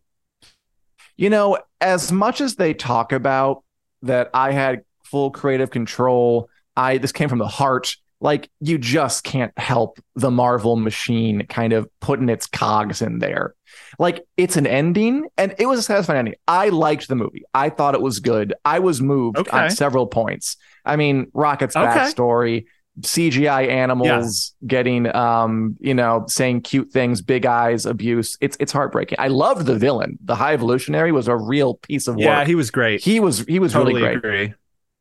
you know, as much as they talk about that, I had full creative control. I this came from the heart. Like, you just can't help the Marvel machine kind of putting its cogs in there. Like, it's an ending, and it was a satisfying ending. I liked the movie. I thought it was good. I was moved okay. on several points. I mean, Rocket's okay. backstory, C G I animals yeah. getting, um, you know, saying cute things, big eyes, abuse. It's it's heartbreaking. I loved the villain. The High Evolutionary was a real piece of work. Yeah, he was great. He was he was totally really great. Agree.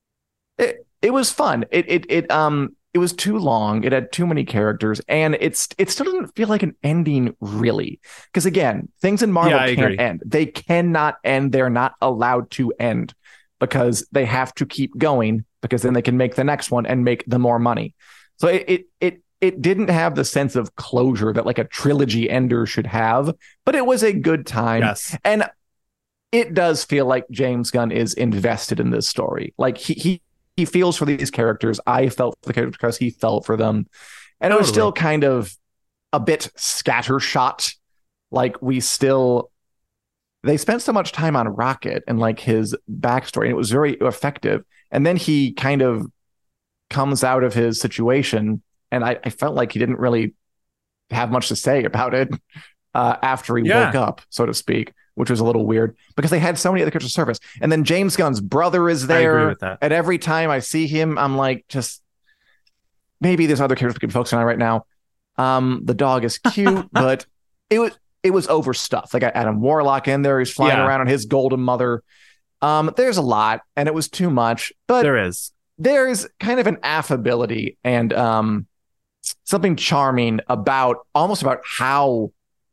It it was fun. It it it um. It was too long. It had too many characters, and it's it still doesn't feel like an ending, really. Because again, things in Marvel yeah, can't end. They cannot end. They're not allowed to end because they have to keep going. Because then they can make the next one and make the more money. So it it it it didn't have the sense of closure that like a trilogy ender should have. But it was a good time. Yes, and it does feel like James Gunn is invested in this story. Like he he. He feels for these characters. I felt for the characters because he felt for them. And totally. It was still kind of a bit scattershot. Like we still, they spent so much time on Rocket and like his backstory, and it was very effective. And then he kind of comes out of his situation, and I, I felt like he didn't really have much to say about it uh, after he yeah. woke up, so to speak. Which was a little weird because they had so many other characters surface. And then James Gunn's brother is there. I agree with that. And every time I see him, I'm like, just maybe there's other characters we can focus on right now. Um, the dog is cute, but it was it was overstuffed. They got Adam Warlock in there. He's flying yeah. around on his golden mother. Um, there's a lot, and it was too much. But there is. There's kind of an affability and um, something charming about almost about how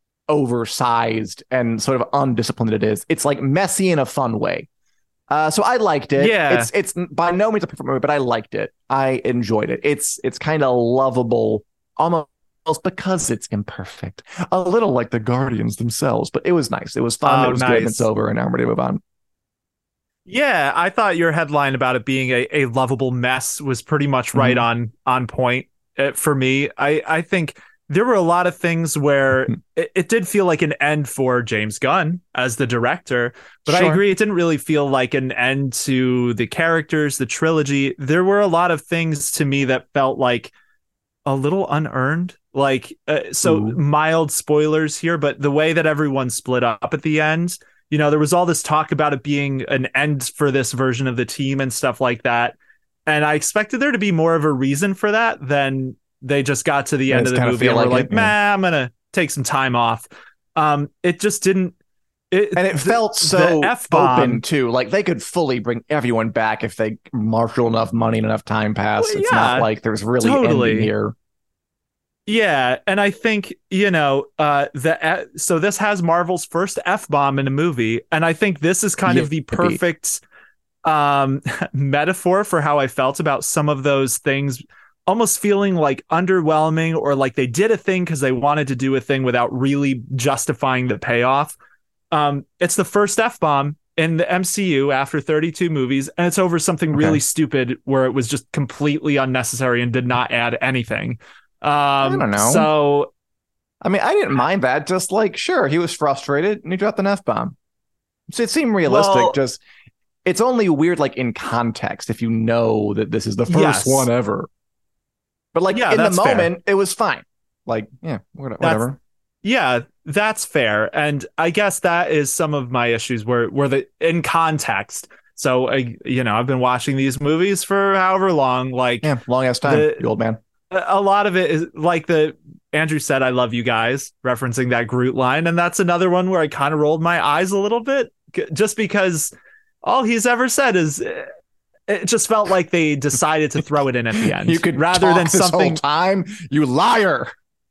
oversized and sort of undisciplined it is. It's like messy in a fun way. Uh, so I liked it. Yeah. It's it's by no means a perfect movie, but I liked it. I enjoyed it. It's it's kind of lovable, almost because it's imperfect. A little like the Guardians themselves, but it was nice. It was fun. Oh, it was nice. good. And it's over, and now I'm ready to move on. Yeah, I thought your headline about it being a, a lovable mess was pretty much right mm-hmm. on on point uh, for me. I I think there were a lot of things where it, it did feel like an end for James Gunn as the director, but sure. I agree, it didn't really feel like an end to the characters, the trilogy. There were a lot of things to me that felt like a little unearned. Like, uh, so Ooh. mild spoilers here, but the way that everyone split up at the end, you know, there was all this talk about it being an end for this version of the team and stuff like that. And I expected there to be more of a reason for that than they just got to the Yeah, end of it's the kinda movie feel and were like like, it, "Meh, yeah. I'm gonna take some time off." Um, it just didn't. It, And it the- felt the so F-bomb open too. Like they could fully bring everyone back if they marshal enough money and enough time pass. Well, It's yeah, not like there's really totally. ending here. Yeah, and I think, you know, uh, the so this has Marvel's first F-bomb in a movie, and I think this is kind of the Yippee. perfect um, metaphor for how I felt about some of those things, almost feeling like underwhelming or like they did a thing because they wanted to do a thing without really justifying the payoff. Um, it's the first F-bomb in the M C U after thirty-two movies, and it's over something Okay. really stupid where it was just completely unnecessary and did not add anything. Um, I don't know. So I mean, I didn't mind that. Just like, sure, he was frustrated and he dropped an F bomb. So it seemed realistic. Well- just it's only weird, like in context, if you know that this is the first Yes. one ever. But like Yeah, in the that's fair. moment, it was fine. Like, yeah, what- whatever. yeah, that's fair. And I guess that is some of my issues where, where the in context. So, uh, you know, I've been watching these movies for however long, like Yeah, long ass time, the- you old man. a a lot of it is like the Andrew said, "I love you guys," referencing that Groot line. And that's another one where I kind of rolled my eyes a little bit c- just because all he's ever said is uh, it just felt like they decided to throw it in at the end You could rather talk than this something. whole time, you liar.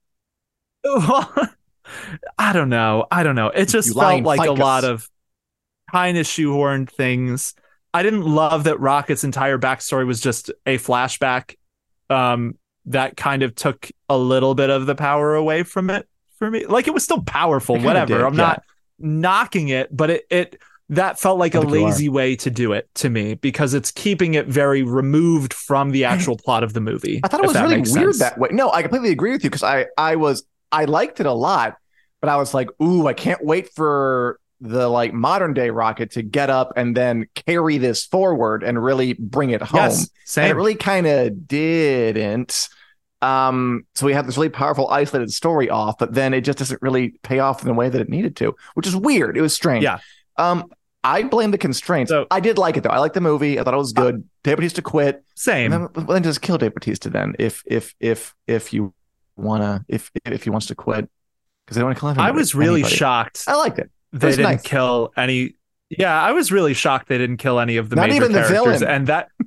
I don't know. I don't know. It just You felt lying like a ficus. lot of kind of shoehorned things. I didn't love that Rocket's entire backstory was just a flashback. Um, that kind of took a little bit of the power away from it for me. Like it was still powerful, It kinda whatever. did, I'm yeah. not knocking it, but it it that felt like I a think you are. lazy way to do it to me because it's keeping it very removed from the actual plot of the movie. I thought it if was that really makes weird sense. that way. No, I completely agree with you because I I was I liked it a lot, but I was like, ooh, I can't wait for the like modern day Rocket to get up and then carry this forward and really bring it home. Yes, And same. it really kind of didn't. Um, so we have this really powerful, isolated story off, but then it just doesn't really pay off in the way that it needed to, which is weird. It was strange. Yeah. Um, I blame the constraints. So- I did like it though. I liked the movie. I thought it was good. Dave Bautista quit. Same. And then, well, then just kill Dave Bautista then, if if if if you wanna, if if he wants to quit, because they don't want to kill everybody. I was really anybody. shocked I liked it. they was didn't nice. kill any. Yeah, I was really shocked they didn't kill any of the Not major even the characters, villain. and that.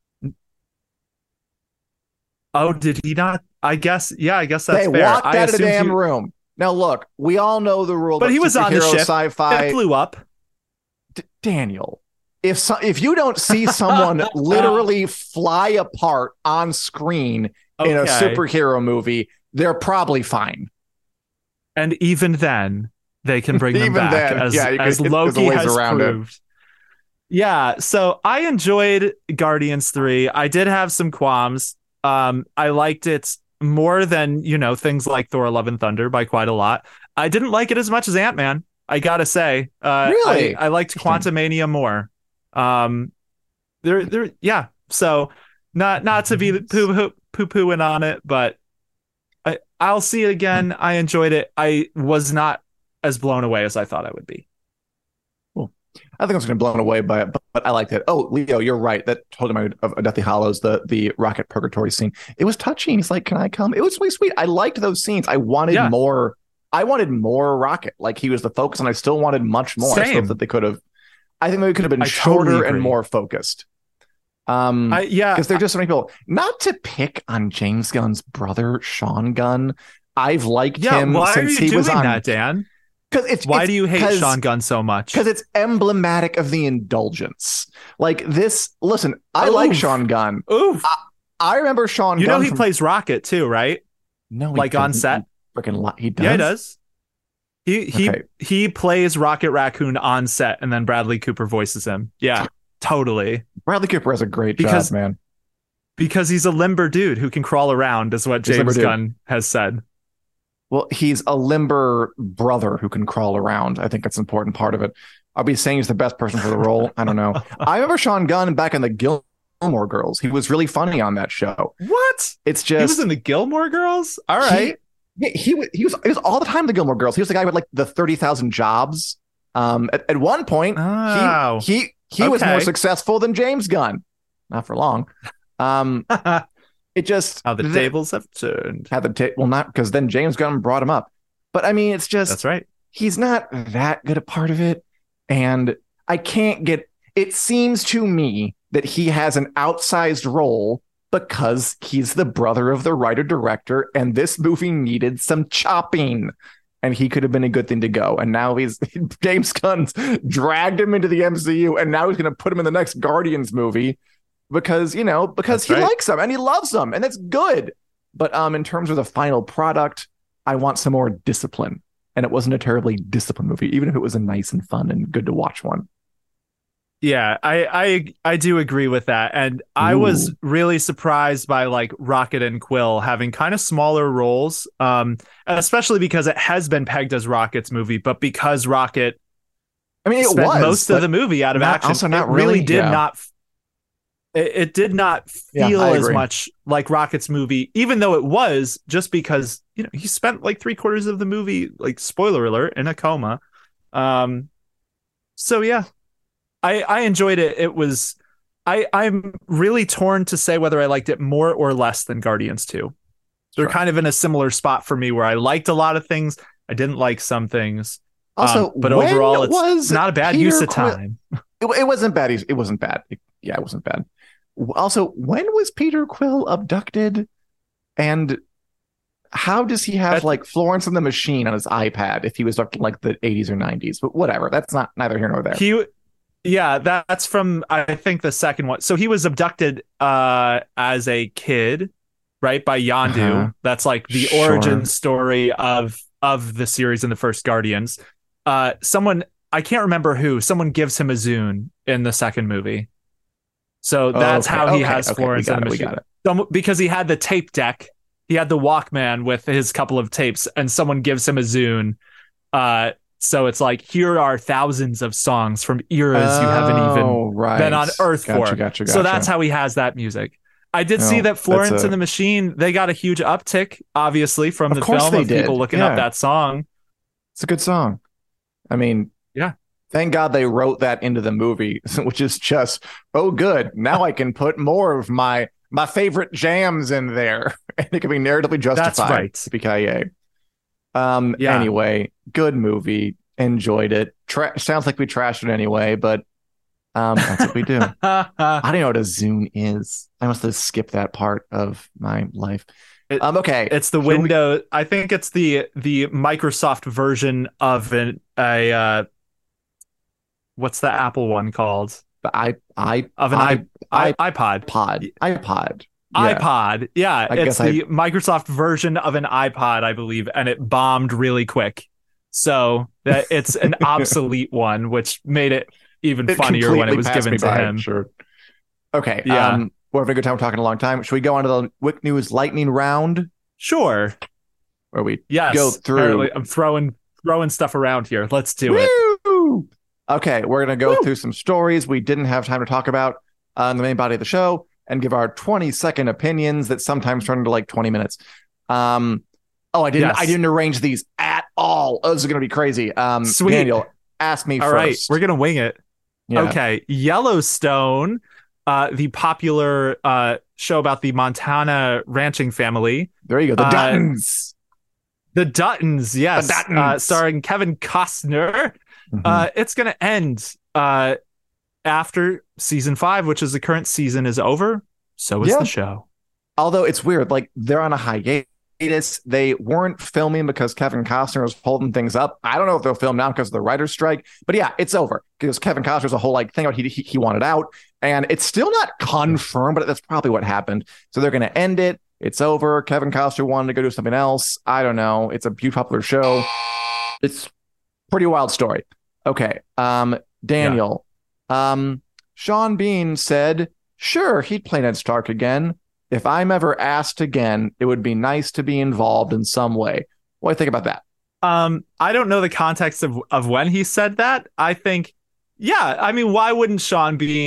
Oh, did he not? I guess. Yeah, I guess that's They fair. walked I out of the assumed damn he- room. Now look, we all know the rule, But about he was on the superhero ship. Sci-fi. It flew up. D- Daniel, if so, if you don't see someone literally fly apart on screen in a Okay. superhero movie, they're probably fine. And even then, they can bring them Even back, then, as, yeah, you could- as there's Loki ways has around it. proved. Yeah, so I enjoyed Guardians three. I did have some qualms. Um, I liked it more than, you know, things like Thor Love and Thunder by quite a lot. I didn't like it as much as Ant-Man, I gotta say. Uh, Really? I, I liked Interesting. Quantumania more. Um, there, there, yeah. So not not to be poo poo pooing on it, but I I'll see it again. I enjoyed it. I was not as blown away as I thought I would be. I think I was going to be blown away by it, but, but I liked it. Oh, Leo, you're right. That totally reminded me of Deathly Hollows, the the Rocket Purgatory scene. It was touching. He's like, "Can I come?" It was really sweet. I liked those scenes. I wanted Yeah. more. I wanted more Rocket. Like he was the focus, and I still wanted much more. I Same. thought that they could have. I think maybe it could have been I shorter totally and agree. more focused. Um, I yeah. because there's just so many people. Not to pick on James Gunn's brother, Sean Gunn. I've liked Yeah, him why are since you he was doing on. that, Dan? Because it's Why it's- do you hate 'cause- Sean Gunn so much? Because it's emblematic of the indulgence. Like this, listen, I like Oof. Sean Gunn. Oof. I remember Sean You Gunn. know he from- plays Rocket too, right? no, he like on doesn't. set? He freaking li- he does. Yeah, he does. He he Okay. he plays Rocket Raccoon on set, and then Bradley Cooper voices him. Yeah, totally. Bradley Cooper has a great Because- job, man. Because he's a limber dude who can crawl around, is what He's a limber James dude. Gunn has said. Well, he's a limber brother who can crawl around. I think that's an important part of it. I'll be saying he's the best person for the role. I don't know. I remember Sean Gunn back in the Gilmore Girls. He was really funny on that show. What? It's He was just in the Gilmore Girls. All right. Yeah, he was he was he was all the time in the Gilmore Girls. He was the guy with like the thirty thousand jobs. Um, at, at one point, oh, he he he okay. was more successful than James Gunn. Not for long. Um, it just how the, the tables have turned. How the ta- well, not because then James Gunn brought him up. But I mean, it's just that's right. He's not that good a part of it, and I can't get. It seems to me that he has an outsized role because he's the brother of the writer-director, and this movie needed some chopping, and he could have been a good thing to go. And now he's James Gunn's dragged him into the M C U, and now he's going to put him in the next Guardians movie because, you know, because that's he right. likes him and he loves him, and that's good. But um, in terms of the final product, I want some more discipline, and it wasn't a terribly disciplined movie, even if it was a nice and fun and good to watch one. Yeah, I, I I do agree with that. And I Ooh. was really surprised by like Rocket and Quill having kind of smaller roles, um, especially because it has been pegged as Rocket's movie, but because Rocket I mean, it spent was most of the movie out of not, action, also not it really, really did yeah. not it, it did not feel yeah, as much like Rocket's movie, even though it was, just because, you know, he spent like three quarters of the movie, like spoiler alert, in a coma. Um, so yeah. I, I enjoyed it. It was, I, I'm really torn to say whether I liked it more or less than Guardians two. They're sure. kind of in a similar spot for me where I liked a lot of things. I didn't like some things. Also, um, but overall, it's was not a bad Peter use of Quill- time. It, it wasn't bad. It wasn't bad. It, yeah, it wasn't bad. Also, when was Peter Quill abducted? And how does he have that's, like Florence and the Machine on his iPad if he was like, like the eighties or nineties? But whatever. That's not neither here nor there. He Yeah, that's from, I think, the second one. So he was abducted uh, as a kid, right, by Yondu. Uh-huh. That's like the sure. origin story of of the series in the first Guardians. Uh, someone, I can't remember who, someone gives him a Zune in the second movie. So that's oh, okay. how he okay. has okay. Florence and the Machine. So, because he had the tape deck, he had the Walkman with his couple of tapes, and someone gives him a Zune. Uh, So it's like, here are thousands of songs from eras oh, you haven't even right. been on Earth gotcha, for. Gotcha, gotcha. So that's how he has that music. I did no, see that Florence a... and the Machine, they got a huge uptick, obviously, from of the film they of did. people looking yeah. up that song. It's a good song. I mean, yeah. Thank God they wrote that into the movie, which is just, oh, good. Now I can put more of my my favorite jams in there, and it can be narratively justified. That's right. B K A. Um. Yeah. Anyway, good movie. Enjoyed it. Tra- sounds like we trashed it anyway, but um, that's what we do. I don't know what a Zune is. I must have skipped that part of my life. It, um. Okay. It's the window. We... I think it's the the Microsoft version of an a. Uh, what's the Apple one called? The i i of an i, I, I iPod. Pod. iPod. Yeah. iPod. Yeah. I it's the I... Microsoft version of an iPod, I believe, and it bombed really quick. So that it's an obsolete one, which made it even it funnier when it was given to by, him. Sure. Okay. Yeah. Um, we're having a good time. We're talking a long time. Should we go on to the Wick News lightning round? Sure. Where we yes, go through. I'm throwing throwing stuff around here. Let's do Woo! it. Okay. We're going to go Woo! through some stories we didn't have time to talk about uh, in the main body of the show and give our twenty second opinions that sometimes turn into like twenty minutes. Um, oh, I didn't. Yes. I didn't arrange these at all. Oh, this is going to be crazy. Um, Sweet. Daniel, ask me all first. Right, we're going to wing it. Yeah. Okay. Yellowstone, uh, the popular uh, show about the Montana ranching family. There you go. The uh, Duttons. The Duttons, yes. The Duttons. Uh, starring Kevin Costner. Mm-hmm. Uh, it's going to end uh, after season five, which is the current season, is over. So is yeah. the show. Although it's weird. Like, they're on a hiatus. They weren't filming because Kevin Costner was holding things up. I don't know if they'll film now because of the writer's strike, but yeah, it's over because Kevin Costner's a whole like thing about he, he he wanted out, and it's still not confirmed, but that's probably what happened. So they're going to end it. It's over. Kevin Costner wanted to go do something else. I don't know. It's a huge popular show. It's pretty wild story. Okay. Um, Daniel, yeah. um, Sean Bean said, sure, he'd play Ned Stark again. If I'm ever asked again, it would be nice to be involved in some way. What do you think about that? Um, I don't know the context of, of when he said that. I think, yeah, I mean, why wouldn't Sean Bean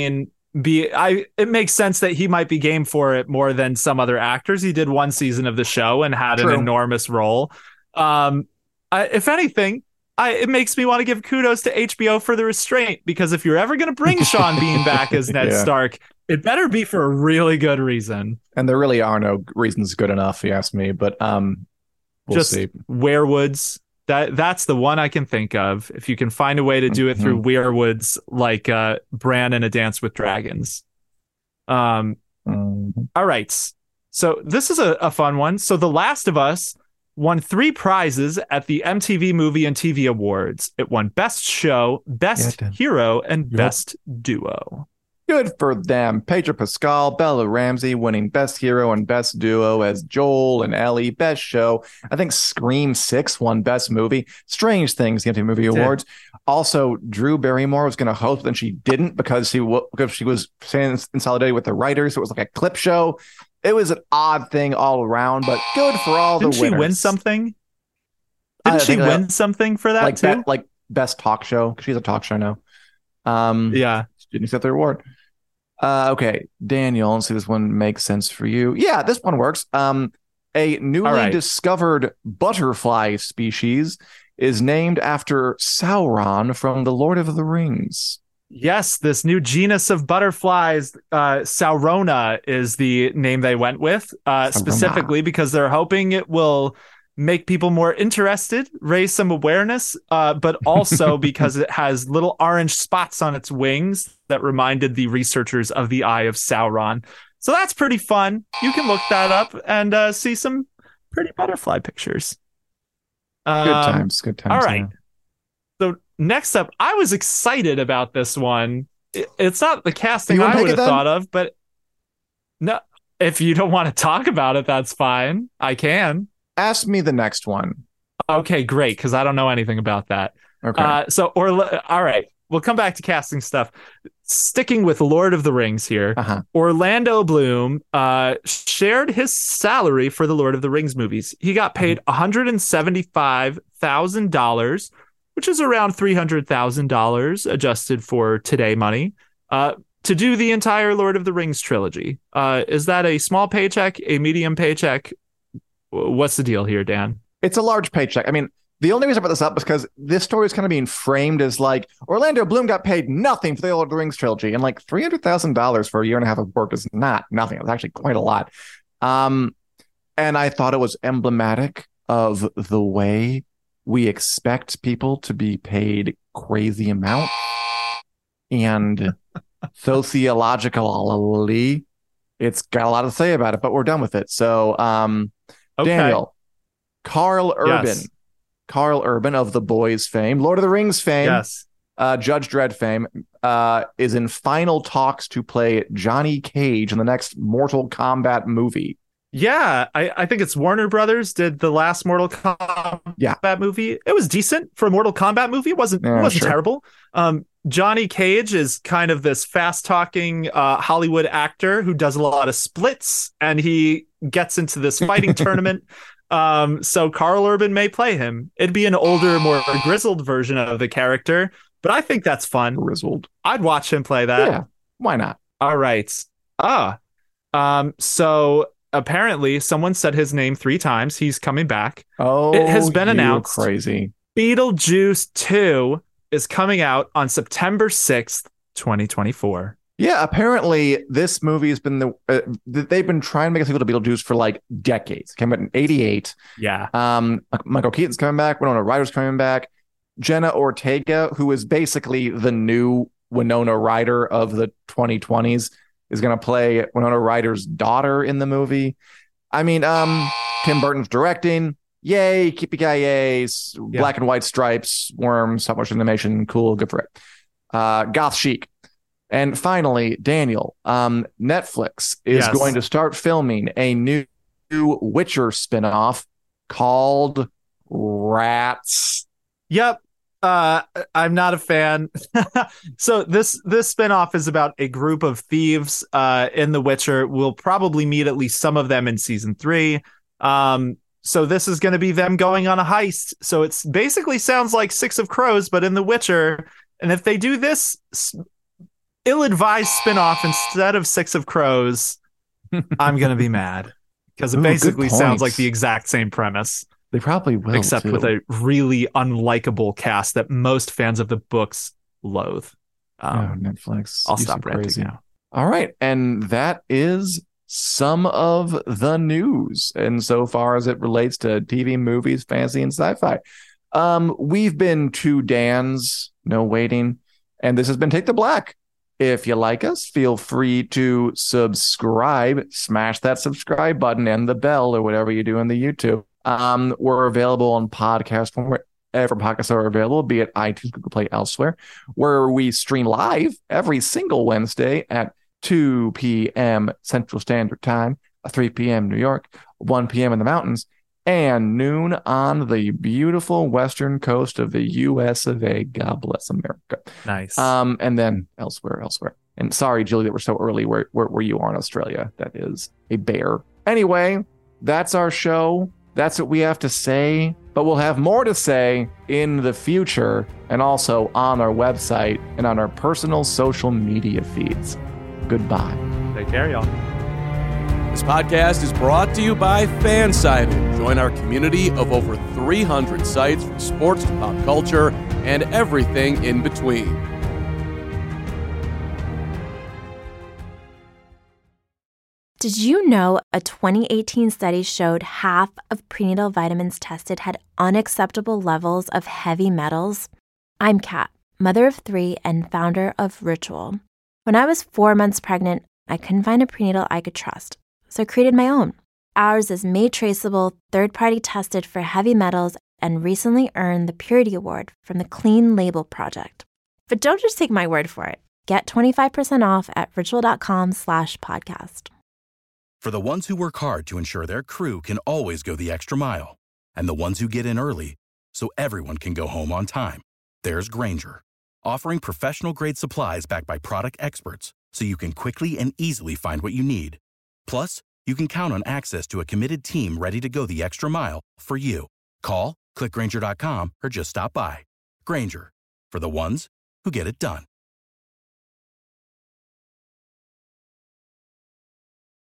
be I it makes sense that he might be game for it more than some other actors. He did one season of the show and had True. an enormous role. Um, I, if anything, I, it makes me want to give kudos to H B O for the restraint, because if you're ever going to bring Sean Bean back as Ned Yeah. Stark, it better be for a really good reason. And there really are no reasons good enough, if you ask me. But um, we'll Just see. Weirwoods. That that's the one I can think of. If you can find a way to do it Mm-hmm. through Weirwoods, like uh, Bran in A Dance with Dragons. Um. Mm-hmm. All right. So this is a, a fun one. So The Last of Us won three prizes at the M T V Movie and T V Awards. It won Best Show, Best Yeah, it did. Hero, and Yep. Best Duo. Good for them. Pedro Pascal, Bella Ramsey winning Best Hero and Best Duo as Joel and Ellie. Best Show. I think Scream six won Best Movie. Strange Things, the M T V Movie Did. Awards. Also, Drew Barrymore was going to host, but then she didn't because she, w- because she was in solidarity with the writers. So it was like a clip show. It was an odd thing all around, but good for all Didn't the she winners. win something? I Didn't she think that- win something for that like too? be- like Best Talk Show. She's a talk show now. Um, yeah. She didn't accept the award. Uh, okay, Daniel, let's see if this one makes sense for you. Yeah, this one works. Um, a newly All right. discovered butterfly species is named after Sauron from The Lord of the Rings. Yes, this new genus of butterflies, uh, Saurona, is the name they went with, uh, Saurona. specifically because they're hoping it will make people more interested, raise some awareness, uh, but also because it has little orange spots on its wings that reminded the researchers of the Eye of Sauron. So that's pretty fun. You can look that up and uh, see some pretty butterfly pictures. Good Um, times, good times. all right. yeah. So next up, I was excited about this one. It- It's not the casting You wanna I take would it have then? thought of, but no, if you don't want to talk about it, that's fine. I can. Ask me the next one. Okay, great, because I don't know anything about that. Okay. Uh, so, or all right, we'll come back to casting stuff. Sticking with Lord of the Rings here, uh-huh. Orlando Bloom uh, shared his salary for the Lord of the Rings movies. He got paid one hundred seventy-five thousand dollars, which is around three hundred thousand dollars adjusted for today money, uh, to do the entire Lord of the Rings trilogy. Uh, is that a small paycheck, a medium paycheck? What's the deal here, Dan? It's a large paycheck. I mean, the only reason I brought this up is because this story is kind of being framed as like Orlando Bloom got paid nothing for the Lord of the Rings trilogy, and like three hundred thousand dollars for a year and a half of work is not nothing. It was actually quite a lot. Um, and I thought it was emblematic of the way we expect people to be paid crazy amounts, and sociologically, it's got a lot to say about it. But we're done with it. So, um. Okay. Daniel, Carl Urban, Yes. Carl Urban of The Boys fame, Lord of the Rings fame, Yes. uh, Judge Dredd fame, uh, is in final talks to play Johnny Cage in the next Mortal Kombat movie. Yeah, I, I think it's Warner Brothers did the last Mortal Kombat Yeah. movie. It was decent for a Mortal Kombat movie. It wasn't Yeah, it wasn't sure. terrible. Um, Johnny Cage is kind of this fast talking uh, Hollywood actor who does a lot of splits, and he gets into this fighting tournament. Um, so Carl Urban may play him. It'd be an older, more grizzled version of the character, but I think that's fun. Grizzled. I'd watch him play that. Yeah, why not? All right. Ah. Um, so apparently someone said his name three times. He's coming back. Oh, It has been you announced. Crazy. Beetlejuice two is coming out on September sixth, twenty twenty-four. Yeah, apparently this movie has been the uh, they've been trying to make a sequel to Beetlejuice for like decades. It came out in eighty-eight. Yeah. Um, Michael Keaton's coming back. Winona Ryder's coming back. Jenna Ortega, who is basically the new Winona Ryder of the twenty twenties, is going to play Winona Ryder's daughter in the movie. I mean, um, Tim Burton's directing. Yay, Yippee-ki-yay, s- Yeah. black and white stripes, worms, stop motion animation, cool, good for it. Uh, goth chic. And finally, Daniel, um, Netflix is Yes. going to start filming a new, new Witcher spinoff called Rats. Yep. Uh, I'm not a fan. So this this spinoff is about a group of thieves uh, in The Witcher. We'll probably meet at least some of them in season three. Um, so this is going to be them going on a heist. So it's basically sounds like Six of Crows, but in The Witcher. And if they do this, s- ill-advised spinoff instead of Six of Crows, I'm going to be mad because it Ooh, basically sounds like the exact same premise. They probably will, except too. with a really unlikable cast that most fans of the books loathe. Um, oh, Netflix. I'll stop ranting now. All right. And that is some of the news insofar as it relates to T V, movies, fantasy, and sci-fi. Um, we've been two Dans, no waiting, and this has been Take the Black. If you like us, feel free to subscribe, smash that subscribe button and the bell or whatever you do on the YouTube. Um, we're available on podcast form wherever podcasts are available, be it iTunes, Google Play, elsewhere, where we stream live every single Wednesday at two p.m. Central Standard Time, three p.m. New York, one p.m. in the mountains, and noon on the beautiful western coast of the U S of A. God bless America. Nice. Um, and then elsewhere, elsewhere. And sorry, Julie, that we're so early. Where, where, where you are in Australia. That is a bear. Anyway, that's our show. That's what we have to say. But we'll have more to say in the future and also on our website and on our personal social media feeds. Goodbye. Take care, y'all. This podcast is brought to you by Fansided. Join our community of over three hundred sites from sports to pop culture and everything in between. Did you know a twenty eighteen study showed half of prenatal vitamins tested had unacceptable levels of heavy metals? I'm Kat, mother of three and founder of Ritual. When I was four months pregnant, I couldn't find a prenatal I could trust, so I created my own. Ours is made traceable, third-party tested for heavy metals, and recently earned the Purity Award from the Clean Label Project. But don't just take my word for it. Get twenty-five percent off at ritual.com slash podcast. For the ones who work hard to ensure their crew can always go the extra mile, and the ones who get in early so everyone can go home on time, there's Grainger, offering professional-grade supplies backed by product experts so you can quickly and easily find what you need. Plus, you can count on access to a committed team ready to go the extra mile for you. Call, click Grainger dot com, or just stop by. Grainger, for the ones who get it done.